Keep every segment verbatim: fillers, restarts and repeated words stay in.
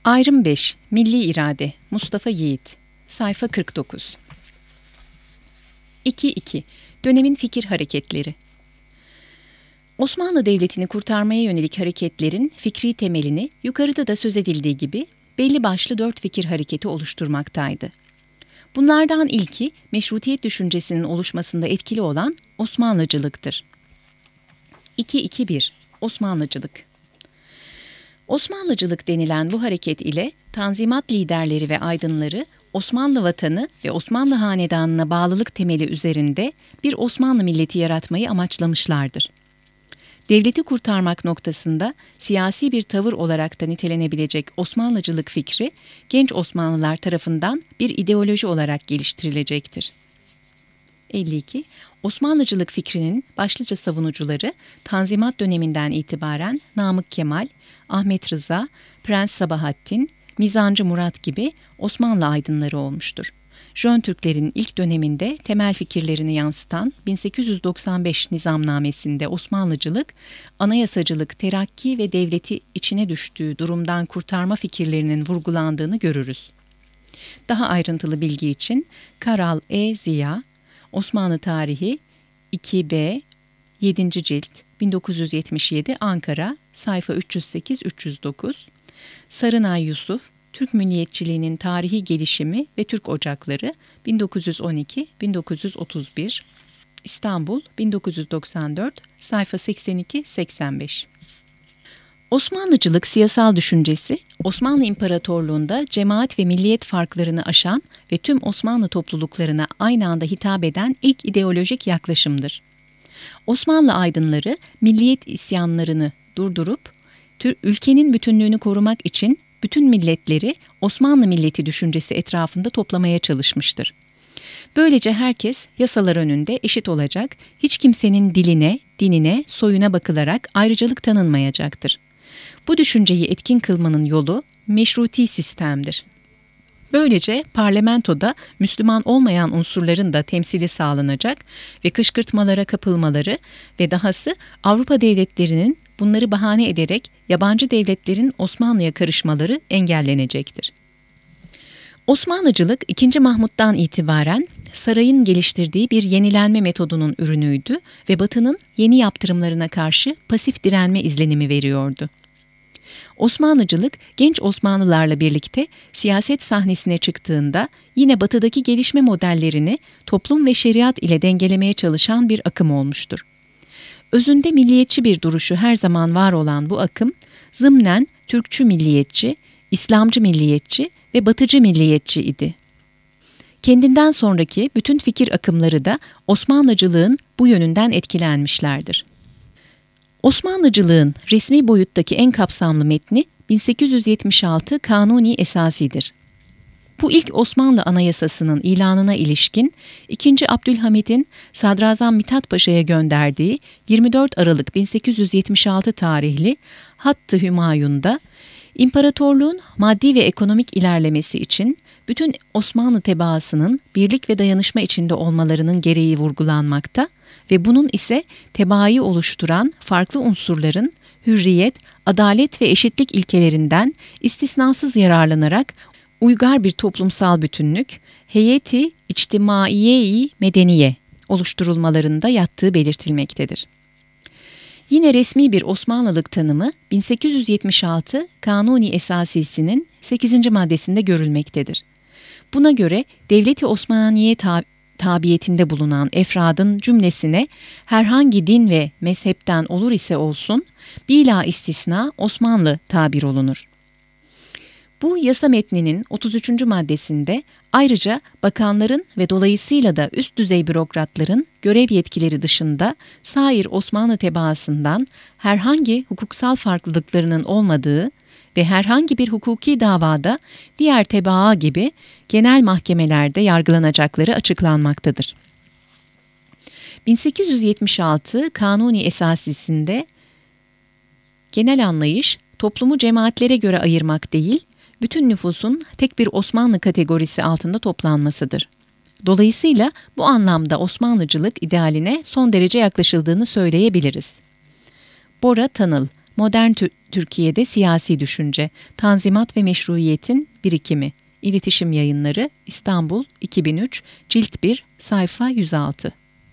Ayrım beş. Milli İrade. Mustafa Yiğit. Sayfa kırk dokuz. iki iki. Dönemin fikir hareketleri. Osmanlı Devleti'ni kurtarmaya yönelik hareketlerin fikri temelini yukarıda da söz edildiği gibi belli başlı dört fikir hareketi oluşturmaktaydı. Bunlardan ilki meşrutiyet düşüncesinin oluşmasında etkili olan Osmanlıcılıktır. iki iki bir. Osmanlıcılık. Osmanlıcılık denilen bu hareket ile Tanzimat liderleri ve aydınları Osmanlı vatanı ve Osmanlı hanedanına bağlılık temeli üzerinde bir Osmanlı milleti yaratmayı amaçlamışlardır. Devleti kurtarmak noktasında siyasi bir tavır olarak da nitelenebilecek Osmanlıcılık fikri, genç Osmanlılar tarafından bir ideoloji olarak geliştirilecektir. elli iki. Osmanlıcılık fikrinin başlıca savunucuları Tanzimat döneminden itibaren Namık Kemal, Ahmet Rıza, Prens Sabahattin, Mizancı Murat gibi Osmanlı aydınları olmuştur. Jön Türklerin ilk döneminde temel fikirlerini yansıtan bin sekiz yüz doksan beş nizamnamesinde Osmanlıcılık, anayasacılık, terakki ve devleti içine düştüğü durumdan kurtarma fikirlerinin vurgulandığını görürüz. Daha ayrıntılı bilgi için Karal E. Ziya, Osmanlı Tarihi iki B yedinci cilt bin dokuz yüz yetmiş yedi Ankara sayfa üç yüz sekiz üç yüz dokuz, Sarınay Yusuf, Türk Milliyetçiliğinin Tarihi Gelişimi ve Türk Ocakları bin dokuz yüz on iki bin dokuz yüz otuz bir, İstanbul bin dokuz yüz doksan dört sayfa seksen iki seksen beş. Osmanlıcılık siyasal düşüncesi, Osmanlı İmparatorluğu'nda cemaat ve milliyet farklarını aşan ve tüm Osmanlı topluluklarına aynı anda hitap eden ilk ideolojik yaklaşımdır. Osmanlı aydınları milliyet isyanlarını durdurup, ülkenin bütünlüğünü korumak için bütün milletleri Osmanlı milleti düşüncesi etrafında toplamaya çalışmıştır. Böylece herkes yasalar önünde eşit olacak, hiç kimsenin diline, dinine, soyuna bakılarak ayrıcalık tanınmayacaktır. Bu düşünceyi etkin kılmanın yolu meşruti sistemdir. Böylece parlamentoda Müslüman olmayan unsurların da temsili sağlanacak ve kışkırtmalara kapılmaları ve dahası Avrupa devletlerinin bunları bahane ederek yabancı devletlerin Osmanlı'ya karışmaları engellenecektir. Osmanlıcılık ikinci. Mahmut'tan itibaren sarayın geliştirdiği bir yenilenme metodunun ürünüydü ve Batı'nın yeni yaptırımlarına karşı pasif direnme izlenimi veriyordu. Osmanlıcılık, genç Osmanlılarla birlikte siyaset sahnesine çıktığında yine Batı'daki gelişme modellerini toplum ve şeriat ile dengelemeye çalışan bir akım olmuştur. Özünde milliyetçi bir duruşu her zaman var olan bu akım, zımnen Türkçü milliyetçi, İslamcı milliyetçi ve Batıcı milliyetçi idi. Kendinden sonraki bütün fikir akımları da Osmanlıcılığın bu yönünden etkilenmişlerdir. Osmanlıcılığın resmi boyuttaki en kapsamlı metni bin sekiz yüz yetmiş altı Kanuni Esasi'dir. Bu ilk Osmanlı Anayasası'nın ilanına ilişkin ikinci. Abdülhamid'in Sadrazam Mithat Paşa'ya gönderdiği yirmi dört Aralık bin sekiz yüz yetmiş altı tarihli Hattı Hümayun'da İmparatorluğun maddi ve ekonomik ilerlemesi için bütün Osmanlı tebaasının birlik ve dayanışma içinde olmalarının gereği vurgulanmakta ve bunun ise tebaayı oluşturan farklı unsurların hürriyet, adalet ve eşitlik ilkelerinden istisnasız yararlanarak uygar bir toplumsal bütünlük, heyeti içtimaiye-i medeniye oluşturulmalarında yattığı belirtilmektedir. Yine resmi bir Osmanlılık tanımı bin sekiz yüz yetmiş altı Kanuni Esasisi'nin sekizinci maddesinde görülmektedir. Buna göre Devlet-i Osmaniye tab- tabiyetinde bulunan efradın cümlesine herhangi din ve mezhepten olur ise olsun, bila istisna Osmanlı tabir olunur. Bu yasa metninin otuz üçüncü maddesinde ayrıca bakanların ve dolayısıyla da üst düzey bürokratların görev yetkileri dışında sair Osmanlı tebaasından herhangi hukuksal farklılıklarının olmadığı ve herhangi bir hukuki davada diğer tebaa gibi genel mahkemelerde yargılanacakları açıklanmaktadır. bin sekiz yüz yetmiş altı Kanuni Esasisi'nde genel anlayış toplumu cemaatlere göre ayırmak değil, bütün nüfusun tek bir Osmanlı kategorisi altında toplanmasıdır. Dolayısıyla bu anlamda Osmanlıcılık idealine son derece yaklaşıldığını söyleyebiliriz. Bora Tanıl, Modern Tü- Türkiye'de siyasi düşünce, Tanzimat ve meşruiyetin birikimi. İletişim Yayınları, İstanbul, iki bin üç, Cilt bir, sayfa yüz altı.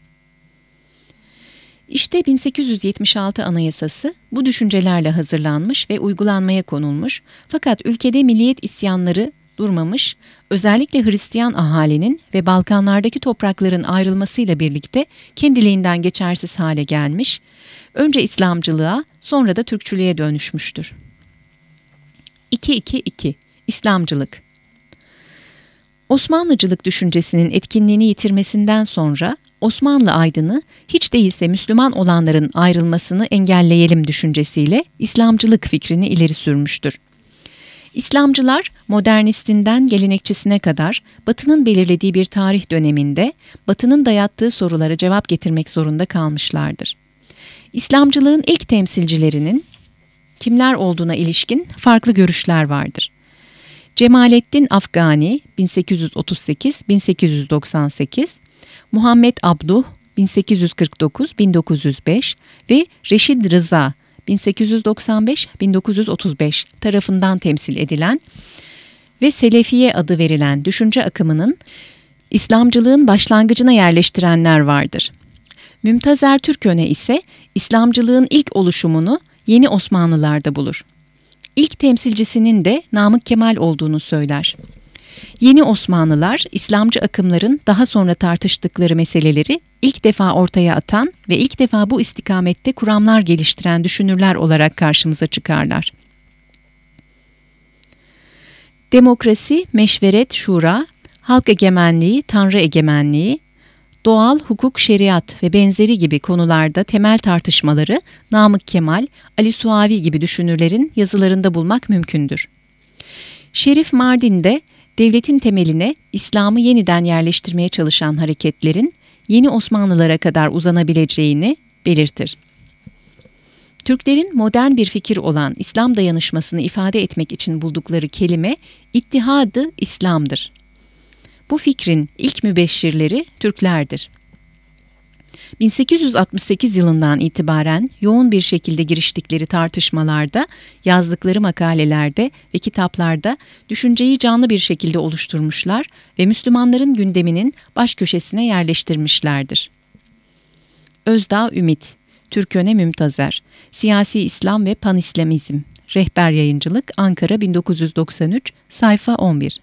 İşte bin sekiz yüz yetmiş altı Anayasası bu düşüncelerle hazırlanmış ve uygulanmaya konulmuş, fakat ülkede milliyet isyanları durmamış, özellikle Hristiyan ahalinin ve Balkanlardaki toprakların ayrılmasıyla birlikte kendiliğinden geçersiz hale gelmiş, önce İslamcılığa sonra da Türkçülüğe dönüşmüştür. iki iki iki İslamcılık. Osmanlıcılık düşüncesinin etkinliğini yitirmesinden sonra Osmanlı aydını hiç değilse Müslüman olanların ayrılmasını engelleyelim düşüncesiyle İslamcılık fikrini ileri sürmüştür. İslamcılar modernistinden gelenekçisine kadar Batı'nın belirlediği bir tarih döneminde Batı'nın dayattığı sorulara cevap getirmek zorunda kalmışlardır. İslamcılığın ilk temsilcilerinin kimler olduğuna ilişkin farklı görüşler vardır. Cemalettin Afgani bin sekiz yüz otuz sekiz - bin sekiz yüz doksan sekiz, Muhammed Abduh bin sekiz yüz kırk dokuz - bin dokuz yüz beş ve Reşid Rıza bin sekiz yüz doksan beş - bin dokuz yüz otuz beş tarafından temsil edilen ve Selefiye adı verilen düşünce akımının İslamcılığın başlangıcına yerleştirenler vardır. Mümtazer Türköne ise İslamcılığın ilk oluşumunu Yeni Osmanlılar'da bulur. İlk temsilcisinin de Namık Kemal olduğunu söyler. Yeni Osmanlılar, İslamcı akımların daha sonra tartıştıkları meseleleri ilk defa ortaya atan ve ilk defa bu istikamette kuramlar geliştiren düşünürler olarak karşımıza çıkarlar. Demokrasi, meşveret, şura, halk egemenliği, tanrı egemenliği, doğal, hukuk, şeriat ve benzeri gibi konularda temel tartışmaları Namık Kemal, Ali Suavi gibi düşünürlerin yazılarında bulmak mümkündür. Şerif Mardin'de devletin temeline İslam'ı yeniden yerleştirmeye çalışan hareketlerin yeni Osmanlılara kadar uzanabileceğini belirtir. Türklerin modern bir fikir olan İslam dayanışmasını ifade etmek için buldukları kelime İttihad-ı İslam'dır. Bu fikrin ilk mübeşşirleri Türklerdir. bin sekiz yüz altmış sekiz yılından itibaren yoğun bir şekilde giriştikleri tartışmalarda, yazdıkları makalelerde ve kitaplarda düşünceyi canlı bir şekilde oluşturmuşlar ve Müslümanların gündeminin baş köşesine yerleştirmişlerdir. Özdağ Ümit, Türköne Mümtazer, Siyasi İslam ve Panislamizm, Rehber Yayıncılık, Ankara bin dokuz yüz doksan üç, sayfa on bir.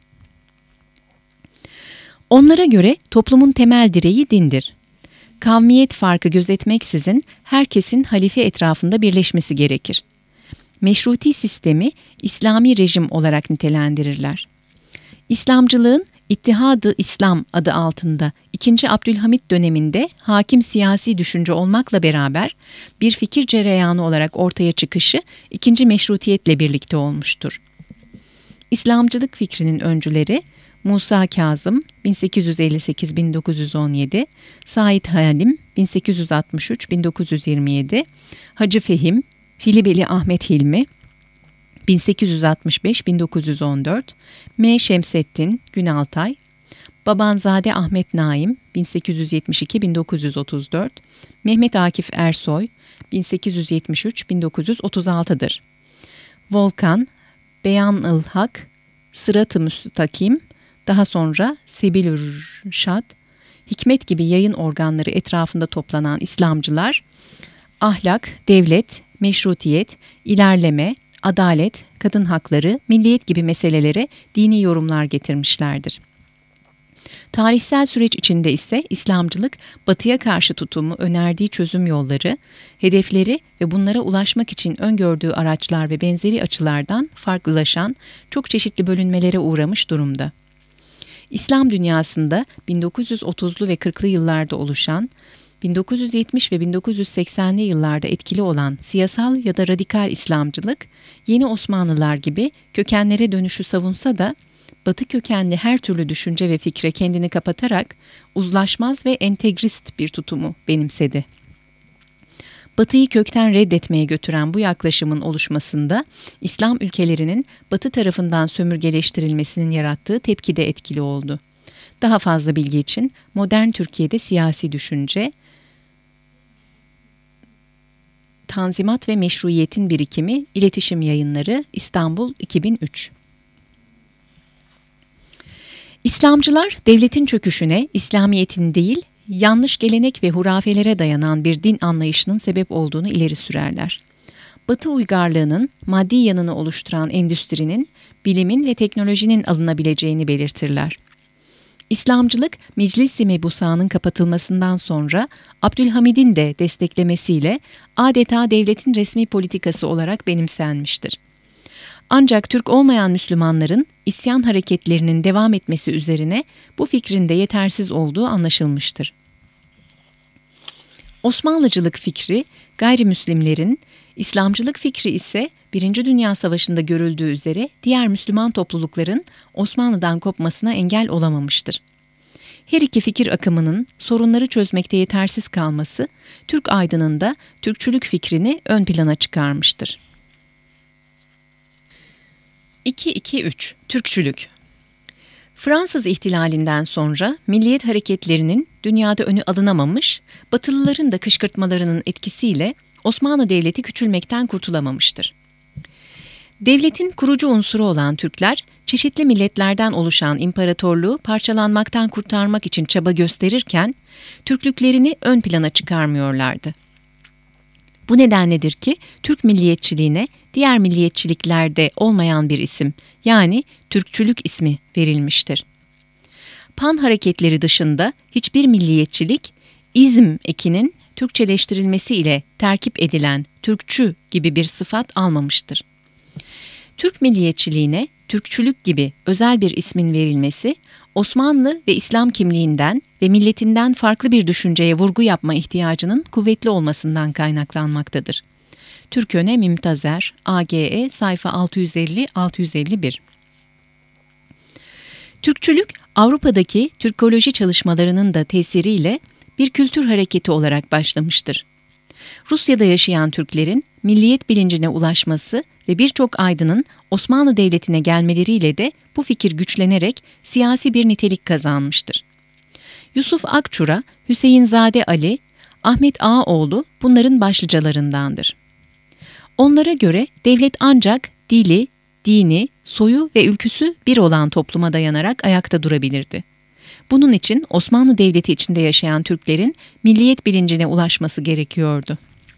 Onlara göre toplumun temel direği dindir. Kavmiyet farkı gözetmeksizin herkesin halife etrafında birleşmesi gerekir. Meşruti sistemi İslami rejim olarak nitelendirirler. İslamcılığın İttihad-ı İslam adı altında ikinci. Abdülhamit döneminde hakim siyasi düşünce olmakla beraber bir fikir cereyanı olarak ortaya çıkışı ikinci. Meşrutiyetle birlikte olmuştur. İslamcılık fikrinin öncüleri Musa Kazım bin sekiz yüz elli sekiz - bin dokuz yüz on yedi, Said Halim bin sekiz yüz altmış üç - bin dokuz yüz yirmi yedi, Hacı Fehim, Filibeli Ahmet Hilmi bin sekiz yüz altmış beş - bin dokuz yüz on dört, M. Şemsettin Günaltay, Babanzade Ahmet Naim bin sekiz yüz yetmiş iki - bin dokuz yüz otuz dört, Mehmet Akif Ersoy bin sekiz yüz yetmiş üç - bin dokuz yüz otuz altı'dır. Volkan, Beyan-ıl Hak, Sırat-ı Müstakim, daha sonra Sebil-ül Rüşad, Hikmet gibi yayın organları etrafında toplanan İslamcılar, ahlak, devlet, meşrutiyet, ilerleme, adalet, kadın hakları, milliyet gibi meselelere dini yorumlar getirmişlerdir. Tarihsel süreç içinde ise İslamcılık, Batı'ya karşı tutumu, önerdiği çözüm yolları, hedefleri ve bunlara ulaşmak için öngördüğü araçlar ve benzeri açılardan farklılaşan, çok çeşitli bölünmelere uğramış durumda. İslam dünyasında bin dokuz yüz otuzlu ve kırklı yıllarda oluşan, bin dokuz yüz yetmiş ve bin dokuz yüz seksenli yıllarda etkili olan siyasal ya da radikal İslamcılık, yeni Osmanlılar gibi kökenlere dönüşü savunsa da, Batı kökenli her türlü düşünce ve fikre kendini kapatarak uzlaşmaz ve entegrist bir tutumu benimsedi. Batı'yı kökten reddetmeye götüren bu yaklaşımın oluşmasında İslam ülkelerinin Batı tarafından sömürgeleştirilmesinin yarattığı tepki de etkili oldu. Daha fazla bilgi için modern Türkiye'de siyasi düşünce Tanzimat ve Meşruiyet'in Birikimi, İletişim Yayınları, İstanbul iki bin üç. İslamcılar, devletin çöküşüne İslamiyet'in değil, yanlış gelenek ve hurafelere dayanan bir din anlayışının sebep olduğunu ileri sürerler. Batı uygarlığının maddi yanını oluşturan endüstrinin, bilimin ve teknolojinin alınabileceğini belirtirler. İslamcılık, Meclis-i Mebusan'ın kapatılmasından sonra Abdülhamid'in de desteklemesiyle adeta devletin resmi politikası olarak benimsenmiştir. Ancak Türk olmayan Müslümanların isyan hareketlerinin devam etmesi üzerine bu fikrin de yetersiz olduğu anlaşılmıştır. Osmanlıcılık fikri gayrimüslimlerin, İslamcılık fikri ise Birinci Dünya Savaşı'nda görüldüğü üzere diğer Müslüman toplulukların Osmanlı'dan kopmasına engel olamamıştır. Her iki fikir akımının sorunları çözmekte yetersiz kalması, Türk aydınında Türkçülük fikrini ön plana çıkarmıştır. iki iki üç Türkçülük. Fransız ihtilalinden sonra milliyet hareketlerinin dünyada önü alınamamış, Batılıların da kışkırtmalarının etkisiyle Osmanlı Devleti küçülmekten kurtulamamıştır. Devletin kurucu unsuru olan Türkler, çeşitli milletlerden oluşan imparatorluğu parçalanmaktan kurtarmak için çaba gösterirken, Türklüklerini ön plana çıkarmıyorlardı. Bu nedenledir ki Türk milliyetçiliğine diğer milliyetçiliklerde olmayan bir isim, yani Türkçülük ismi verilmiştir. Pan hareketleri dışında hiçbir milliyetçilik, izm ekinin Türkçeleştirilmesi ile terkip edilen Türkçü gibi bir sıfat almamıştır. Türk milliyetçiliğine Türkçülük gibi özel bir ismin verilmesi, Osmanlı ve İslam kimliğinden ve milletinden farklı bir düşünceye vurgu yapma ihtiyacının kuvvetli olmasından kaynaklanmaktadır. Türköne Mümtazer, A G E sayfa altı yüz elli altı yüz elli bir. Türkçülük, Avrupa'daki Türkoloji çalışmalarının da tesiriyle bir kültür hareketi olarak başlamıştır. Rusya'da yaşayan Türklerin milliyet bilincine ulaşması ve birçok aydının Osmanlı Devleti'ne gelmeleriyle de bu fikir güçlenerek siyasi bir nitelik kazanmıştır. Yusuf Akçura, Hüseyinzade Ali, Ahmet Ağaoğlu bunların başlıcalarındandır. Onlara göre devlet ancak dili, dini, soyu ve ülküsü bir olan topluma dayanarak ayakta durabilirdi. Bunun için Osmanlı Devleti içinde yaşayan Türklerin milliyet bilincine ulaşması gerekiyordu.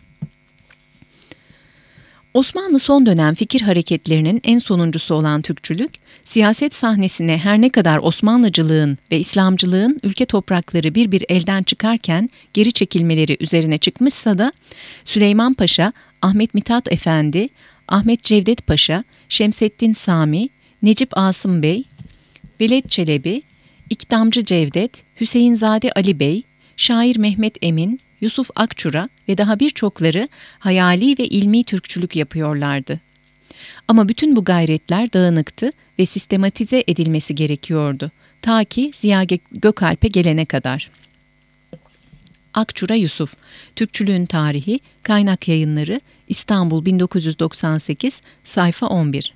Osmanlı son dönem fikir hareketlerinin en sonuncusu olan Türkçülük, siyaset sahnesine her ne kadar Osmanlıcılığın ve İslamcılığın ülke toprakları bir bir elden çıkarken geri çekilmeleri üzerine çıkmışsa da Süleyman Paşa, Ahmet Mithat Efendi, Ahmet Cevdet Paşa, Şemseddin Sami, Necip Asım Bey, Veled Çelebi, İkdamcı Cevdet, Hüseyinzade Ali Bey, şair Mehmet Emin, Yusuf Akçura ve daha birçokları hayali ve ilmi Türkçülük yapıyorlardı. Ama bütün bu gayretler dağınıktı ve sistematize edilmesi gerekiyordu. Ta ki Ziya Gökalp'e gelene kadar. Akçura Yusuf, Türkçülüğün Tarihi, Kaynak Yayınları, İstanbul bin dokuz yüz doksan sekiz, sayfa on bir.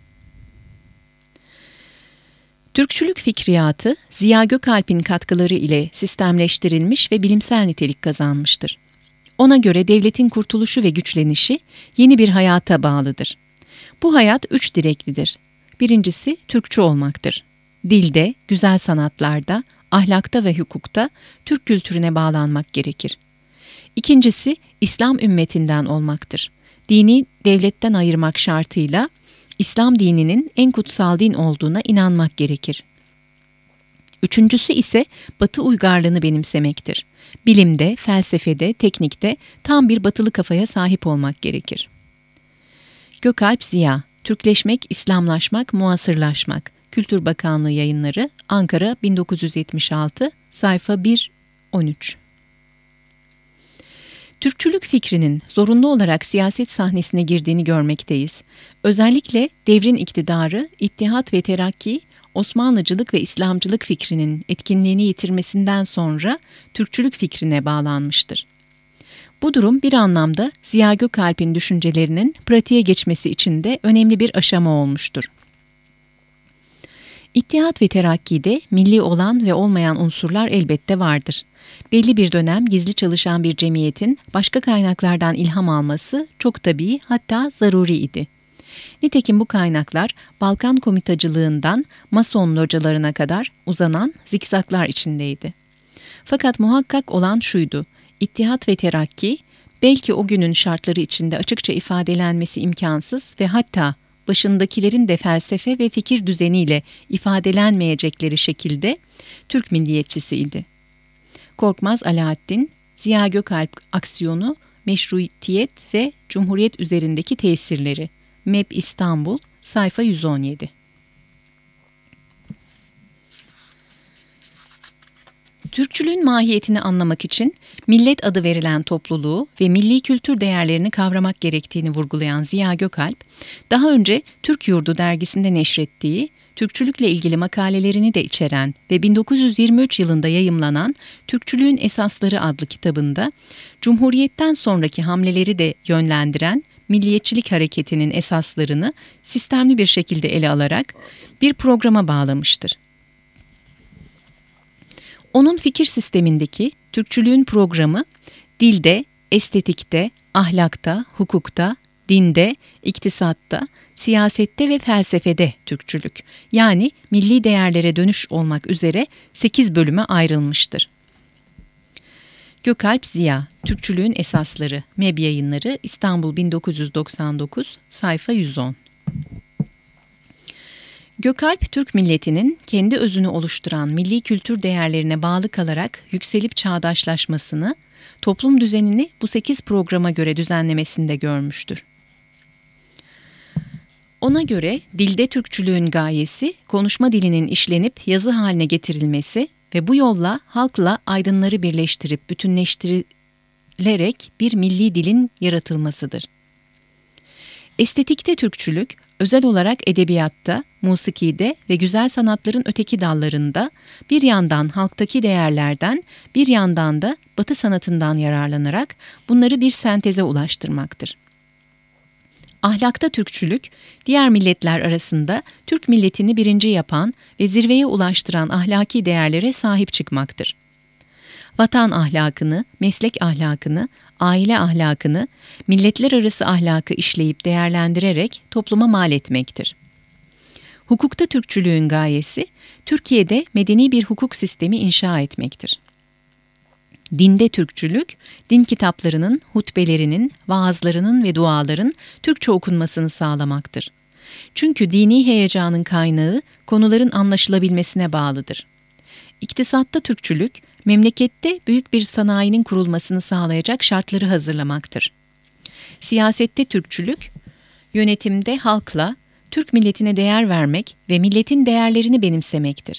Türkçülük fikriyatı, Ziya Gökalp'in katkıları ile sistemleştirilmiş ve bilimsel nitelik kazanmıştır. Ona göre devletin kurtuluşu ve güçlenişi yeni bir hayata bağlıdır. Bu hayat üç direklidir. Birincisi Türkçü olmaktır. Dilde, güzel sanatlarda, ahlakta ve hukukta Türk kültürüne bağlanmak gerekir. İkincisi İslam ümmetinden olmaktır. Dini devletten ayırmak şartıyla İslam dininin en kutsal din olduğuna inanmak gerekir. Üçüncüsü ise Batı uygarlığını benimsemektir. Bilimde, felsefede, teknikte tam bir batılı kafaya sahip olmak gerekir. Gökalp Ziya, Türkleşmek, İslamlaşmak, Muasırlaşmak, Kültür Bakanlığı Yayınları, Ankara bin dokuz yüz yetmiş altı, sayfa bir on üç. Türkçülük fikrinin zorunlu olarak siyaset sahnesine girdiğini görmekteyiz. Özellikle devrin iktidarı, İttihat ve Terakki, Osmanlıcılık ve İslamcılık fikrinin etkinliğini yitirmesinden sonra Türkçülük fikrine bağlanmıştır. Bu durum bir anlamda Ziya Gökalp'in düşüncelerinin pratiğe geçmesi için de önemli bir aşama olmuştur. İttihat ve Terakki'de milli olan ve olmayan unsurlar elbette vardır. Belli bir dönem gizli çalışan bir cemiyetin başka kaynaklardan ilham alması çok tabii, hatta zaruri idi. Nitekim bu kaynaklar Balkan komitacılığından Mason localarına kadar uzanan zikzaklar içindeydi. Fakat muhakkak olan şuydu: İttihat ve Terakki belki o günün şartları içinde açıkça ifadelenmesi imkansız ve hatta başındakilerin de felsefe ve fikir düzeniyle ifadelenmeyecekleri şekilde Türk milliyetçisiydi. Korkmaz Alaaddin, Ziya Gökalp aksiyonu, meşrutiyet ve cumhuriyet üzerindeki tesirleri. M E B İstanbul, sayfa yüz on yedi. Türkçülüğün mahiyetini anlamak için millet adı verilen topluluğu ve milli kültür değerlerini kavramak gerektiğini vurgulayan Ziya Gökalp, daha önce Türk Yurdu dergisinde neşrettiği, Türkçülükle ilgili makalelerini de içeren ve bin dokuz yüz yirmi üç yılında yayımlanan Türkçülüğün Esasları adlı kitabında, Cumhuriyet'ten sonraki hamleleri de yönlendiren milliyetçilik hareketinin esaslarını sistemli bir şekilde ele alarak bir programa bağlamıştır. Onun fikir sistemindeki Türkçülüğün programı, dilde, estetikte, ahlakta, hukukta, dinde, iktisatta, siyasette ve felsefede Türkçülük, yani milli değerlere dönüş olmak üzere sekiz bölüme ayrılmıştır. Gökalp Ziya, Türkçülüğün Esasları, M E B Yayınları, İstanbul bin dokuz yüz doksan dokuz, sayfa yüz on. Gökalp, Türk milletinin kendi özünü oluşturan milli kültür değerlerine bağlı kalarak yükselip çağdaşlaşmasını, toplum düzenini bu sekiz programa göre düzenlemesinde görmüştür. Ona göre dilde Türkçülüğün gayesi, konuşma dilinin işlenip yazı haline getirilmesi ve bu yolla halkla aydınları birleştirip bütünleştirilerek bir milli dilin yaratılmasıdır. Estetikte Türkçülük, özel olarak edebiyatta, musikide ve güzel sanatların öteki dallarında bir yandan halktaki değerlerden, bir yandan da Batı sanatından yararlanarak bunları bir senteze ulaştırmaktır. Ahlakta Türkçülük, diğer milletler arasında Türk milletini birinci yapan ve zirveye ulaştıran ahlaki değerlere sahip çıkmaktır. Vatan ahlakını, meslek ahlakını, aile ahlakını, milletler arası ahlakı işleyip değerlendirerek topluma mal etmektir. Hukukta Türkçülüğün gayesi, Türkiye'de medeni bir hukuk sistemi inşa etmektir. Dinde Türkçülük, din kitaplarının, hutbelerinin, vaazlarının ve duaların Türkçe okunmasını sağlamaktır. Çünkü dini heyecanın kaynağı konuların anlaşılabilmesine bağlıdır. İktisatta Türkçülük, memlekette büyük bir sanayinin kurulmasını sağlayacak şartları hazırlamaktır. Siyasette Türkçülük, yönetimde halkla, Türk milletine değer vermek ve milletin değerlerini benimsemektir.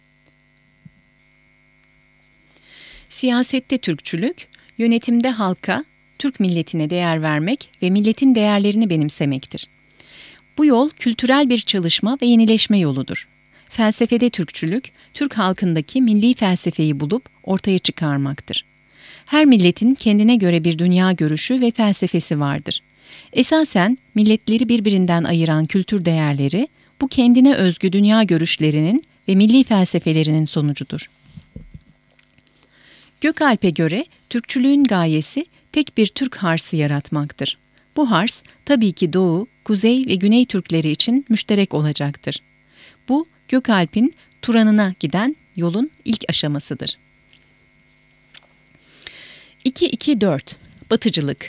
Siyasette Türkçülük, yönetimde halka, Türk milletine değer vermek ve milletin değerlerini benimsemektir. Bu yol kültürel bir çalışma ve yenileşme yoludur. Felsefede Türkçülük, Türk halkındaki milli felsefeyi bulup ortaya çıkarmaktır. Her milletin kendine göre bir dünya görüşü ve felsefesi vardır. Esasen milletleri birbirinden ayıran kültür değerleri, bu kendine özgü dünya görüşlerinin ve milli felsefelerinin sonucudur. Gökalp'e göre Türkçülüğün gayesi tek bir Türk harsı yaratmaktır. Bu hars tabii ki Doğu, Kuzey ve Güney Türkleri için müşterek olacaktır. Bu Gökalp'in Turan'ına giden yolun ilk aşamasıdır. iki iki dört Batıcılık.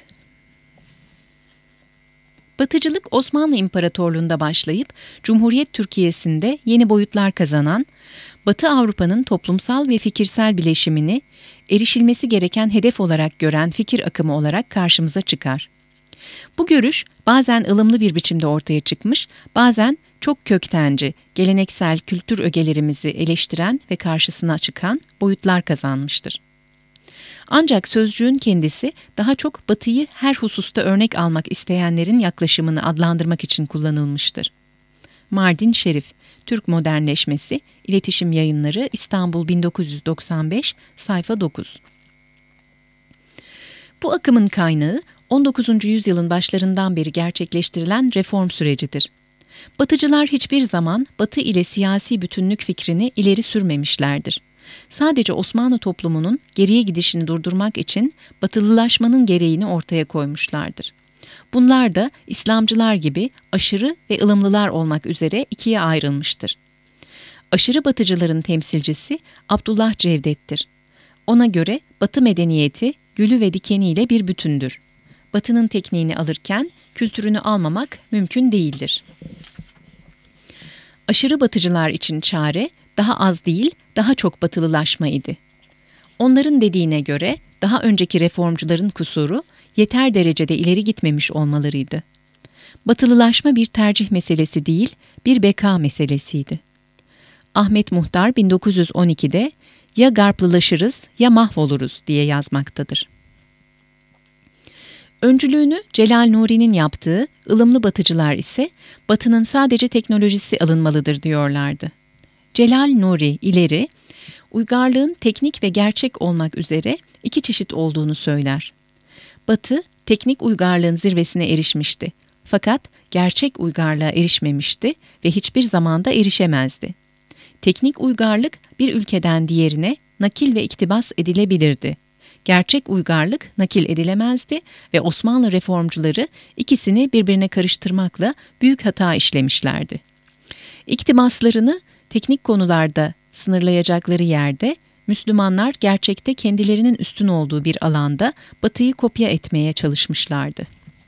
Batıcılık Osmanlı İmparatorluğu'nda başlayıp Cumhuriyet Türkiye'sinde yeni boyutlar kazanan, Batı Avrupa'nın toplumsal ve fikirsel bileşimini erişilmesi gereken hedef olarak gören fikir akımı olarak karşımıza çıkar. Bu görüş bazen ılımlı bir biçimde ortaya çıkmış, bazen çok köktenci, geleneksel kültür ögelerimizi eleştiren ve karşısına çıkan boyutlar kazanmıştır. Ancak sözcüğün kendisi daha çok Batı'yı her hususta örnek almak isteyenlerin yaklaşımını adlandırmak için kullanılmıştır. Mardin Şerif, Türk Modernleşmesi, İletişim Yayınları, İstanbul bin dokuz yüz doksan beş, sayfa dokuz. Bu akımın kaynağı on dokuzuncu yüzyılın başlarından beri gerçekleştirilen reform sürecidir. Batıcılar hiçbir zaman Batı ile siyasi bütünlük fikrini ileri sürmemişlerdir. Sadece Osmanlı toplumunun geriye gidişini durdurmak için batılılaşmanın gereğini ortaya koymuşlardır. Bunlar da İslamcılar gibi aşırı ve ılımlılar olmak üzere ikiye ayrılmıştır. Aşırı batıcıların temsilcisi Abdullah Cevdet'tir. Ona göre Batı medeniyeti gülü ve dikeniyle bir bütündür. Batının tekniğini alırken kültürünü almamak mümkün değildir. Aşırı batıcılar için çare daha az değil, daha çok batılılaşma idi. Onların dediğine göre daha önceki reformcuların kusuru yeter derecede ileri gitmemiş olmalarıydı. Batılılaşma bir tercih meselesi değil, bir beka meselesiydi. Ahmet Muhtar bin dokuz yüz on ikide ya Garplılaşırız ya mahvoluruz diye yazmaktadır. Öncülüğünü Celal Nuri'nin yaptığı ılımlı batıcılar ise Batı'nın sadece teknolojisi alınmalıdır diyorlardı. Celal Nuri ileri, uygarlığın teknik ve gerçek olmak üzere iki çeşit olduğunu söyler. Batı, teknik uygarlığın zirvesine erişmişti. Fakat gerçek uygarlığa erişmemişti ve hiçbir zamanda erişemezdi. Teknik uygarlık bir ülkeden diğerine nakil ve iktibas edilebilirdi. Gerçek uygarlık nakil edilemezdi ve Osmanlı reformcuları ikisini birbirine karıştırmakla büyük hata işlemişlerdi. İktibaslarını teknik konularda sınırlayacakları yerde, Müslümanlar gerçekte kendilerinin üstün olduğu bir alanda Batı'yı kopya etmeye çalışmışlardı.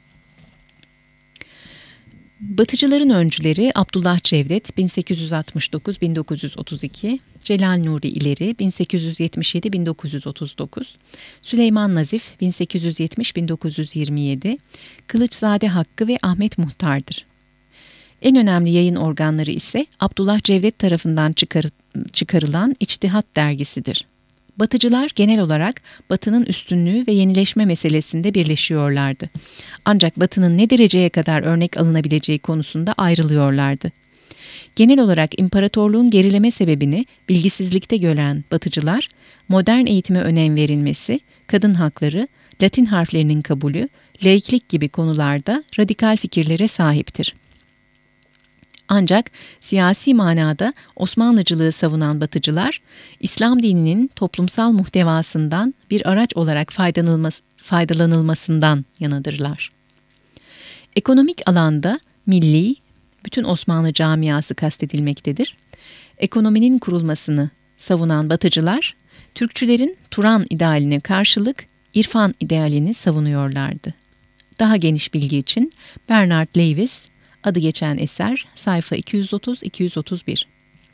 Batıcıların öncüleri Abdullah Cevdet bin sekiz yüz altmış dokuz bin dokuz yüz otuz iki, Celal Nuri İleri bin sekiz yüz yetmiş yedi bin dokuz yüz otuz dokuz, Süleyman Nazif bin sekiz yüz yetmiş bin dokuz yüz yirmi yedi, Kılıçzade Hakkı ve Ahmet Muhtar'dır. En önemli yayın organları ise Abdullah Cevdet tarafından çıkar, çıkarılan İçtihat dergisidir. Batıcılar genel olarak Batı'nın üstünlüğü ve yenileşme meselesinde birleşiyorlardı. Ancak Batı'nın ne dereceye kadar örnek alınabileceği konusunda ayrılıyorlardı. Genel olarak imparatorluğun gerileme sebebini bilgisizlikte gören Batıcılar, modern eğitime önem verilmesi, kadın hakları, Latin harflerinin kabulü, laiklik gibi konularda radikal fikirlere sahiptir. Ancak siyasi manada Osmanlıcılığı savunan Batıcılar, İslam dininin toplumsal muhtevasından bir araç olarak faydalanılmasından yanadırlar. Ekonomik alanda milli, bütün Osmanlı camiası kastedilmektedir. Ekonominin kurulmasını savunan Batıcılar, Türkçülerin Turan idealine karşılık İrfan idealini savunuyorlardı. Daha geniş bilgi için Bernard Lewis, adı geçen eser, sayfa iki yüz otuz iki yüz otuz bir.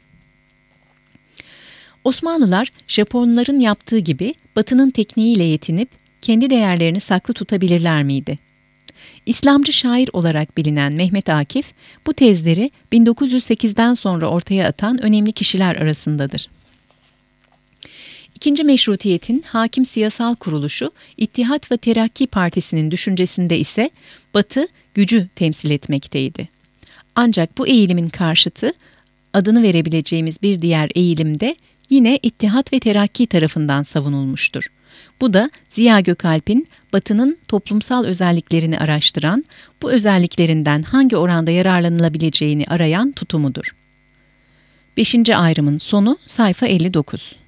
Osmanlılar, Japonların yaptığı gibi Batı'nın tekniğiyle yetinip kendi değerlerini saklı tutabilirler miydi? İslamcı şair olarak bilinen Mehmet Akif, bu tezleri bin dokuz yüz sekizden sonra ortaya atan önemli kişiler arasındadır. İkinci Meşrutiyet'in hakim siyasal kuruluşu İttihat ve Terakki Partisi'nin düşüncesinde ise Batı gücü temsil etmekteydi. Ancak bu eğilimin karşıtı, adını verebileceğimiz bir diğer eğilimde yine İttihat ve Terakki tarafından savunulmuştur. Bu da Ziya Gökalp'in Batı'nın toplumsal özelliklerini araştıran, bu özelliklerinden hangi oranda yararlanılabileceğini arayan tutumudur. Beşinci ayrımın sonu sayfa elli dokuz.